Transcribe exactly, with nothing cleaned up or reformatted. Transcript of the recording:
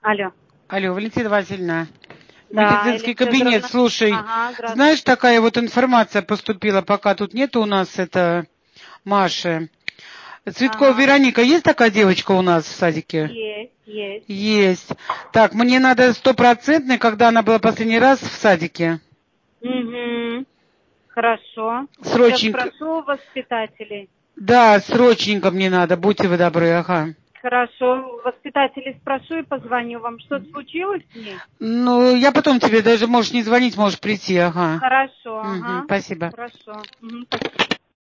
Алло. Алло, Валентина Васильевна. Да, Медицинский Елена кабинет, Федоровна. слушай, Ага, знаешь, такая вот информация поступила, пока тут нету у нас, это, Маши. Цветкова Ага. Вероника, есть такая девочка у нас в садике? Есть, есть. Есть. Так, мне надо стопроцентный, когда она была последний раз в садике. Угу. Хорошо. Сейчас Срочненько. спрошу у воспитателей. Да, срочненько мне надо, будьте вы добры, ага. Хорошо. Воспитателей спрошу и позвоню вам. Что-то случилось с ней? Ну, я потом тебе даже, можешь не звонить, можешь прийти, ага. Хорошо, Угу, ага. спасибо. Хорошо. Угу, спасибо.